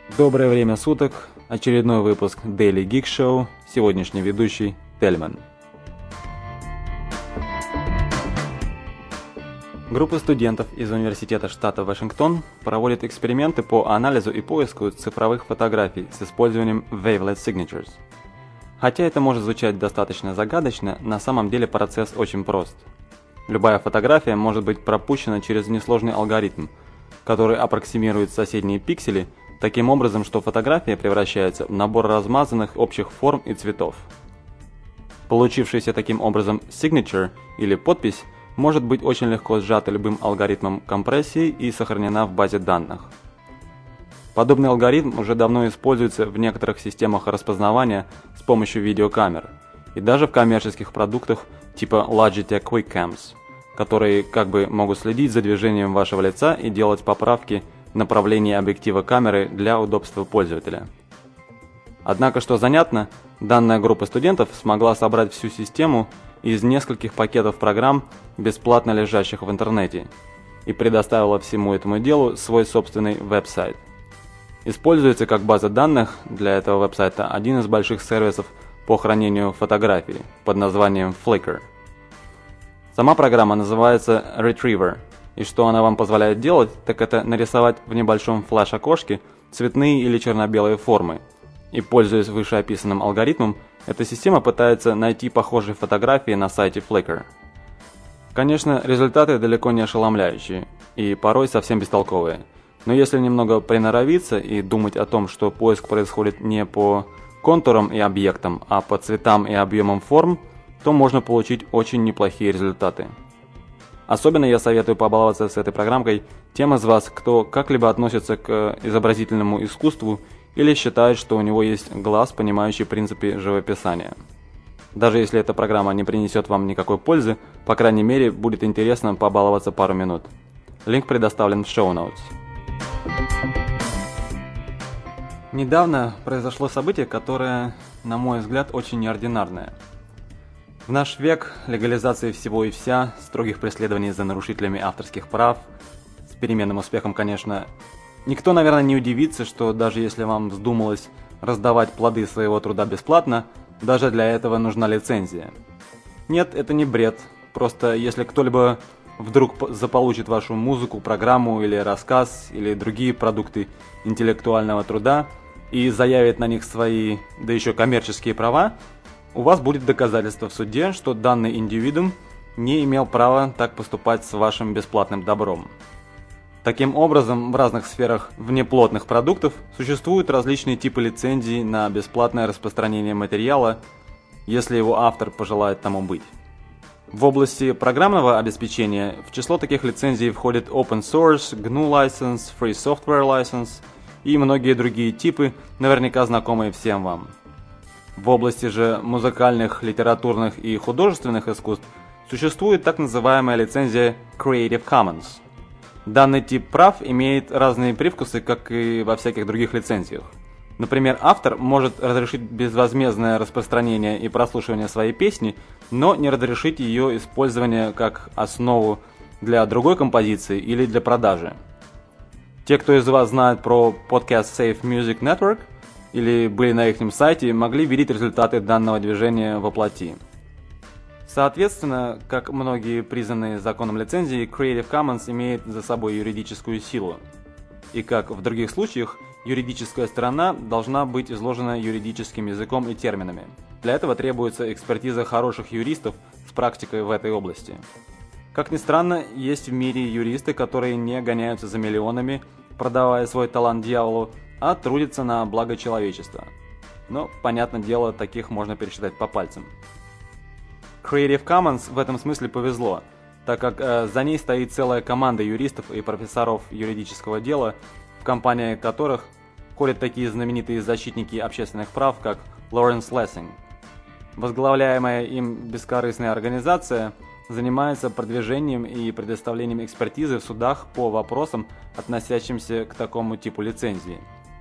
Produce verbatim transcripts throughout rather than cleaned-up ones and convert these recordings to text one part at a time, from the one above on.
Доброе время суток, очередной выпуск Daily Geek Show, сегодняшний ведущий Тельман. Группа студентов из Университета штата Вашингтон проводит эксперименты по анализу и поиску цифровых фотографий с использованием Wavelet Signatures. Хотя это может звучать достаточно загадочно, на самом деле процесс очень прост. Любая фотография может быть пропущена через несложный алгоритм, который аппроксимирует соседние пиксели таким образом, что фотография превращается в набор размазанных общих форм и цветов. Получившаяся таким образом signature или подпись может быть очень легко сжата любым алгоритмом компрессии и сохранена в базе данных. Подобный алгоритм уже давно используется в некоторых системах распознавания с помощью видеокамер и даже в коммерческих продуктах типа Logitech QuickCams, которые как бы могут следить за движением вашего лица и делать поправки в направлении объектива камеры для удобства пользователя. Однако, что занятно, данная группа студентов смогла собрать всю систему из нескольких пакетов программ, бесплатно лежащих в интернете, и предоставила всему этому делу свой собственный веб-сайт. Используется как база данных для этого веб-сайта один из больших сервисов по хранению фотографий под названием Flickr. Сама программа называется Retriever, и что она вам позволяет делать, так это нарисовать в небольшом флеш-окошке цветные или черно-белые формы. И пользуясь вышеописанным алгоритмом, эта система пытается найти похожие фотографии на сайте Flickr. Конечно, результаты далеко не ошеломляющие и порой совсем бестолковые. Но если немного приноровиться и думать о том, что поиск происходит не по контурам и объектам, а по цветам и объемам форм, то можно получить очень неплохие результаты. Особенно я советую побаловаться с этой программкой тем из вас, кто как-либо относится к изобразительному искусству или считает, что у него есть глаз, понимающий принципы живописания. Даже если эта программа не принесет вам никакой пользы, по крайней мере, будет интересно побаловаться пару минут. Линк предоставлен в show notes. Недавно произошло событие, которое, на мой взгляд, очень неординарное. В наш век легализации всего и вся, строгих преследований за нарушителями авторских прав, с переменным успехом, конечно, никто, наверное, не удивится, что даже если вам вздумалось раздавать плоды своего труда бесплатно, даже для этого нужна лицензия. Нет, это не бред, просто если кто-либо вдруг заполучит вашу музыку, программу или рассказ, или другие продукты интеллектуального труда и заявит на них свои, да еще коммерческие права, у вас будет доказательство в суде, что данный индивидуум не имел права так поступать с вашим бесплатным добром. Таким образом, в разных сферах внеплотных продуктов существуют различные типы лицензий на бесплатное распространение материала, если его автор пожелает тому быть. В области программного обеспечения в число таких лицензий входит Open Source, джи эн ю License, Free Software License и многие другие типы, наверняка знакомые всем вам. В области же музыкальных, литературных и художественных искусств существует так называемая лицензия Creative Commons. Данный тип прав имеет разные привкусы, как и во всяких других лицензиях. Например, автор может разрешить безвозмездное распространение и прослушивание своей песни, но не разрешить ее использование как основу для другой композиции или для продажи. Те, кто из вас знает про Podcast Safe Music Network или были на их сайте, могли видеть результаты данного движения воплоти. Соответственно, как многие признанные законом лицензии, Creative Commons имеет за собой юридическую силу. И как в других случаях, юридическая сторона должна быть изложена юридическим языком и терминами. Для этого требуется экспертиза хороших юристов с практикой в этой области. Как ни странно, есть в мире юристы, которые не гоняются за миллионами, продавая свой талант дьяволу, а трудятся на благо человечества. Но, понятное дело, таких можно пересчитать по пальцам. Creative Commons в этом смысле повезло, так как э, за ней стоит целая команда юристов и профессоров юридического дела, в компании которых ходят такие знаменитые защитники общественных прав, как Лоренс Лессинг. Возглавляемая им бескорыстная организация занимается продвижением и предоставлением экспертизы в судах по вопросам, относящимся к такому типу лицензии.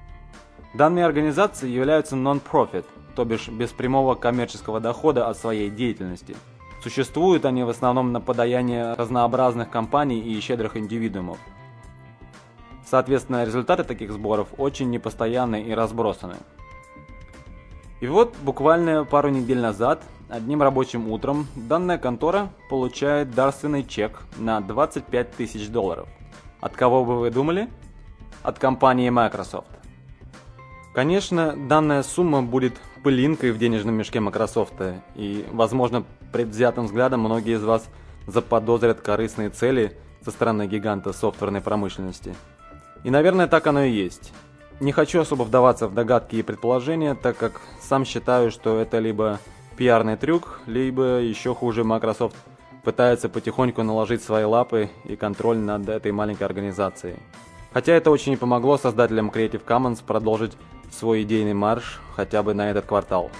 Данные организации являются non-profit, то бишь без прямого коммерческого дохода от своей деятельности. Существуют они в основном на подаяние разнообразных компаний и щедрых индивидуумов. Соответственно, результаты таких сборов очень непостоянны и разбросаны. И вот буквально пару недель назад, одним рабочим утром, данная контора получает дарственный чек на двадцать пять тысяч долларов. От кого бы вы думали? От компании Microsoft. Конечно, данная сумма будет пылинкой в денежном мешке Microsoft, и, возможно, предвзятым взглядом многие из вас заподозрят корыстные цели со стороны гиганта софтверной промышленности. И, наверное, так оно и есть. Не хочу особо вдаваться в догадки и предположения, так как сам считаю, что это либо пиарный трюк, либо еще хуже, Microsoft пытается потихоньку наложить свои лапы и контроль над этой маленькой организацией. Хотя это очень и помогло создателям Creative Commons продолжить свой идейный марш хотя бы на этот квартал.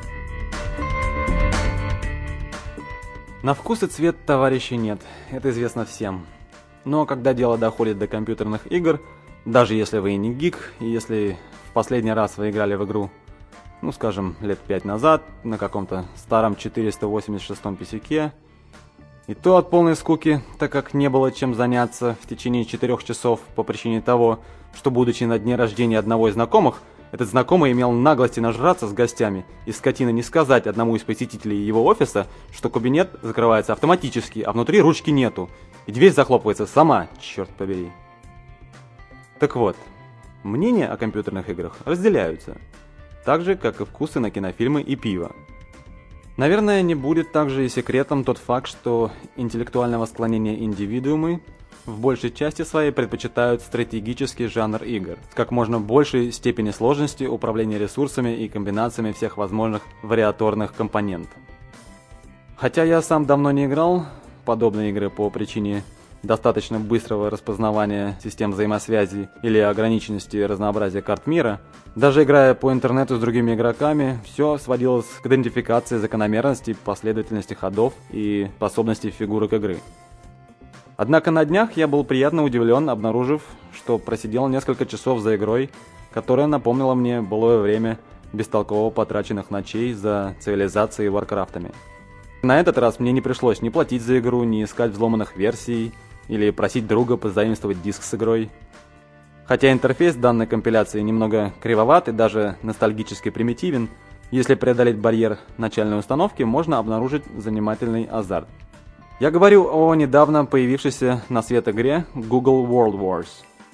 На вкус и цвет товарищей нет, это известно всем. Но когда дело доходит до компьютерных игр, даже если вы и не гик, и если в последний раз вы играли в игру, ну скажем, лет пять назад, на каком-то старом четыреста восемьдесят шестом писюке, и то от полной скуки, так как не было чем заняться в течение четырех часов по причине того, что, будучи на дне рождения одного из знакомых, этот знакомый имел наглости нажраться с гостями и скотина не сказать одному из посетителей его офиса, что кабинет закрывается автоматически, а внутри ручки нету, и дверь захлопывается сама, черт побери. Так вот, мнения о компьютерных играх разделяются, так же, как и вкусы на кинофильмы и пиво. Наверное, не будет также и секретом тот факт, что интеллектуального склонения индивидуумы в большей части своей предпочитают стратегический жанр игр с как можно большей степени сложности управления ресурсами и комбинациями всех возможных вариаторных компонентов. Хотя я сам давно не играл в подобные игры по причине достаточно быстрого распознавания систем взаимосвязи или ограниченности разнообразия карт мира, даже играя по интернету с другими игроками, все сводилось к идентификации закономерностей, последовательности ходов и способностей фигурок игры. Однако на днях я был приятно удивлен, обнаружив, что просидел несколько часов за игрой, которая напомнила мне былое время бестолково потраченных ночей за цивилизацией и варкрафтами. На этот раз мне не пришлось ни платить за игру, ни искать взломанных версий, или просить друга позаимствовать диск с игрой. Хотя интерфейс данной компиляции немного кривоват и даже ностальгически примитивен, если преодолеть барьер начальной установки, можно обнаружить занимательный азарт. Я говорю о недавно появившейся на свет игре Google World Wars.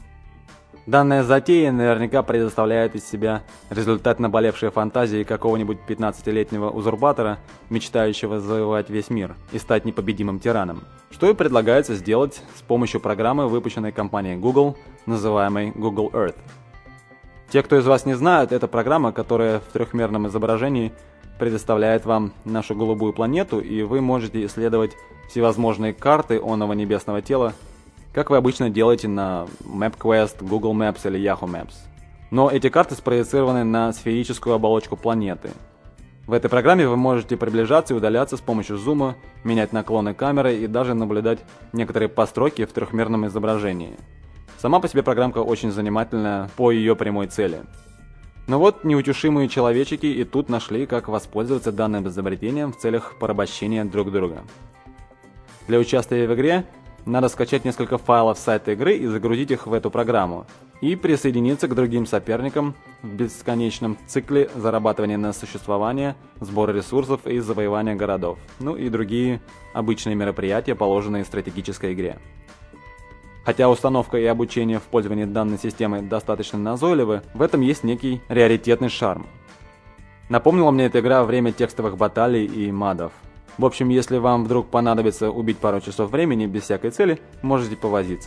Данная затея наверняка предоставляет из себя результат наболевшей фантазии какого-нибудь пятнадцатилетнего узурпатора, мечтающего завоевать весь мир и стать непобедимым тираном, что и предлагается сделать с помощью программы, выпущенной компанией Google, называемой Google Earth. Те, кто из вас не знает, это программа, которая в трехмерном изображении предоставляет вам нашу голубую планету, и вы можете исследовать всевозможные карты оного небесного тела, как вы обычно делаете на MapQuest, Google Maps или Yahoo Maps. Но эти карты спроецированы на сферическую оболочку планеты. В этой программе вы можете приближаться и удаляться с помощью зума, менять наклоны камеры и даже наблюдать некоторые постройки в трехмерном изображении. Сама по себе программка очень занимательная по ее прямой цели. Но вот неутешимые человечики и тут нашли, как воспользоваться данным изобретением в целях порабощения друг друга. Для участия в игре надо скачать несколько файлов с сайта игры и загрузить их в эту программу, и присоединиться к другим соперникам в бесконечном цикле зарабатывания на существование, сбора ресурсов и завоевания городов, ну и другие обычные мероприятия, положенные в стратегической игре. Хотя установка и обучение в пользовании данной системой достаточно назойливы, в этом есть некий раритетный шарм. Напомнила мне эта игра время текстовых баталий и мадов. В общем, если вам вдруг понадобится убить пару часов времени без всякой цели, можете повозиться.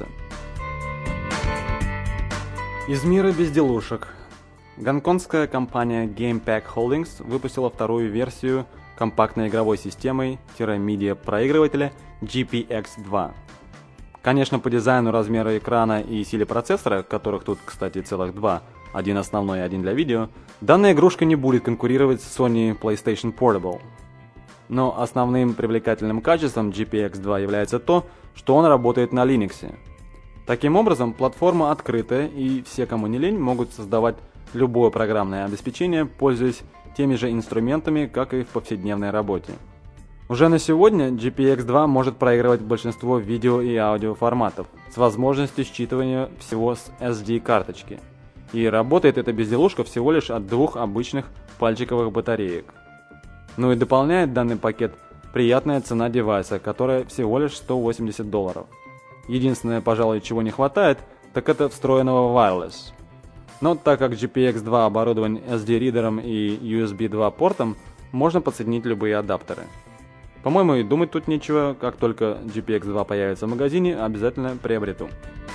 Из мира безделушек. Гонконгская компания GamePak Holdings выпустила вторую версию компактной игровой системы-медиа-проигрывателя джи пи экс два. Конечно, по дизайну, размеру экрана и силе процессора, которых тут, кстати, целых два, один основной и один для видео, данная игрушка не будет конкурировать с Sony PlayStation Portable. Но основным привлекательным качеством джи пи экс два является то, что он работает на Linux. Таким образом, платформа открытая, и все, кому не лень, могут создавать любое программное обеспечение, пользуясь теми же инструментами, как и в повседневной работе. Уже на сегодня джи пи икс два может проигрывать большинство видео и аудио форматов с возможностью считывания всего с эс ди-карточки. И работает эта безделушка всего лишь от двух обычных пальчиковых батареек. Ну и дополняет данный пакет приятная цена девайса, которая всего лишь сто восемьдесят долларов. Единственное, пожалуй, чего не хватает, так это встроенного wireless. Но так как джи пи икс два оборудован эс ди-ридером и ю эс би два портом, можно подсоединить любые адаптеры. По-моему, и думать тут нечего, как только джи пи икс два появится в магазине, обязательно приобрету.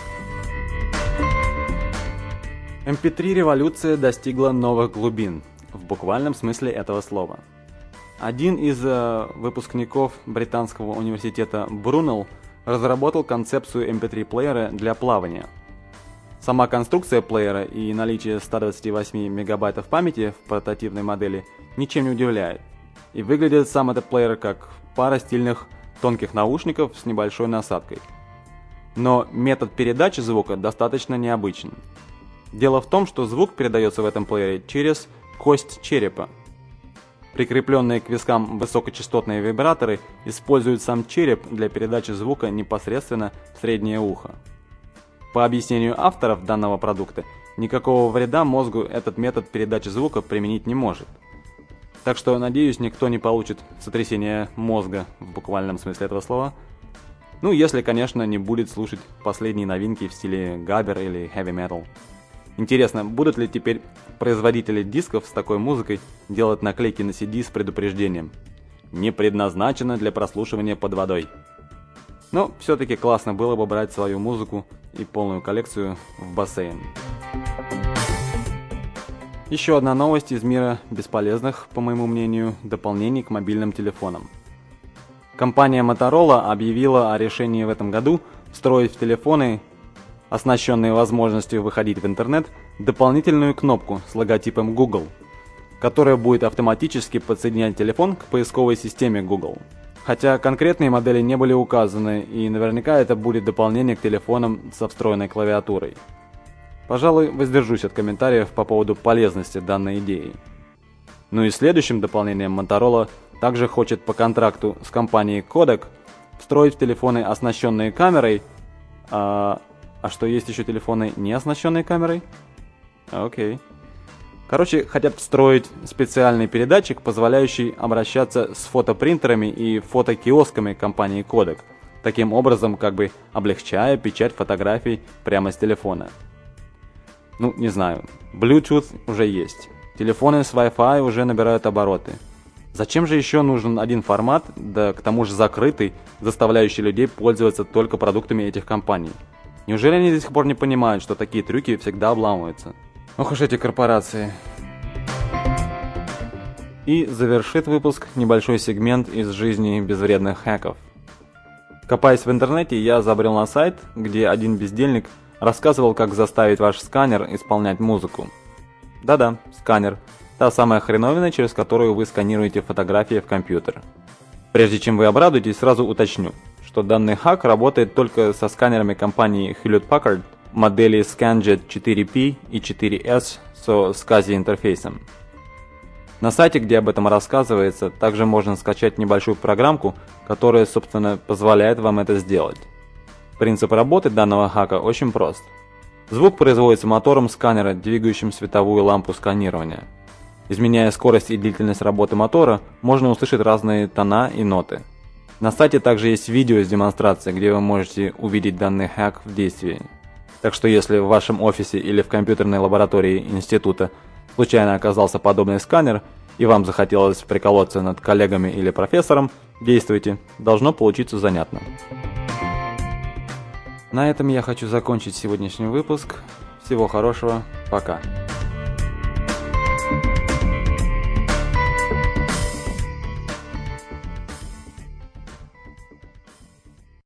эм пи три революция достигла новых глубин, в буквальном смысле этого слова. Один из э, выпускников британского университета Брунелл разработал концепцию эм пи три плеера для плавания. Сама конструкция плеера и наличие ста двадцати восьми мегабайтов памяти в портативной модели ничем не удивляет. И выглядит сам этот плеер как пара стильных тонких наушников с небольшой насадкой. Но метод передачи звука достаточно необычен. Дело в том, что звук передается в этом плеере через кость черепа. Прикрепленные к вискам высокочастотные вибраторы используют сам череп для передачи звука непосредственно в среднее ухо. По объяснению авторов данного продукта, никакого вреда мозгу этот метод передачи звука применить не может. Так что, надеюсь, никто не получит сотрясение мозга в буквальном смысле этого слова. Ну, если, конечно, не будет слушать последние новинки в стиле габер или heavy metal. Интересно, будут ли теперь производители дисков с такой музыкой делать наклейки на си ди с предупреждением: «Не предназначено для прослушивания под водой». Но все-таки классно было бы брать свою музыку и полную коллекцию в бассейн. Еще одна новость из мира бесполезных, по моему мнению, дополнений к мобильным телефонам. Компания Motorola объявила о решении в этом году встроить в телефоны, оснащенные возможностью выходить в интернет, дополнительную кнопку с логотипом Google, которая будет автоматически подсоединять телефон к поисковой системе Google. Хотя конкретные модели не были указаны, и наверняка это будет дополнение к телефонам со встроенной клавиатурой. Пожалуй, воздержусь от комментариев по поводу полезности данной идеи. Ну и следующим дополнением Motorola также хочет по контракту с компанией Kodak встроить в телефоны, оснащенные камерой. А, а что, есть еще телефоны, не оснащенные камерой? Окей. Короче, хотят встроить специальный передатчик, позволяющий обращаться с фотопринтерами и фотокиосками компании Kodak, таким образом как бы облегчая печать фотографий прямо с телефона. Ну, не знаю, Bluetooth уже есть, телефоны с Wi-Fi уже набирают обороты. Зачем же еще нужен один формат, да к тому же закрытый, заставляющий людей пользоваться только продуктами этих компаний? Неужели они до сих пор не понимают, что такие трюки всегда обламываются? Ох уж эти корпорации. И завершит выпуск небольшой сегмент из жизни безвредных хаков. Копаясь в интернете, я забрел на сайт, где один бездельник рассказывал, как заставить ваш сканер исполнять музыку. Да-да, сканер. Та самая хреновина, через которую вы сканируете фотографии в компьютер. Прежде чем вы обрадуетесь, сразу уточню, что данный хак работает только со сканерами компании Hewlett-Packard, модели ScanJet четыре пи и четыре эс со SCSI интерфейсом. На сайте, где об этом рассказывается, также можно скачать небольшую программку, которая, собственно, позволяет вам это сделать. Принцип работы данного хака очень прост. Звук производится мотором сканера, двигающим световую лампу сканирования. Изменяя скорость и длительность работы мотора, можно услышать разные тона и ноты. На сайте также есть видео с демонстрацией, где вы можете увидеть данный хак в действии. Так что если в вашем офисе или в компьютерной лаборатории института случайно оказался подобный сканер, и вам захотелось приколоться над коллегами или профессором, действуйте, должно получиться занятно. На этом я хочу закончить сегодняшний выпуск. Всего хорошего, пока.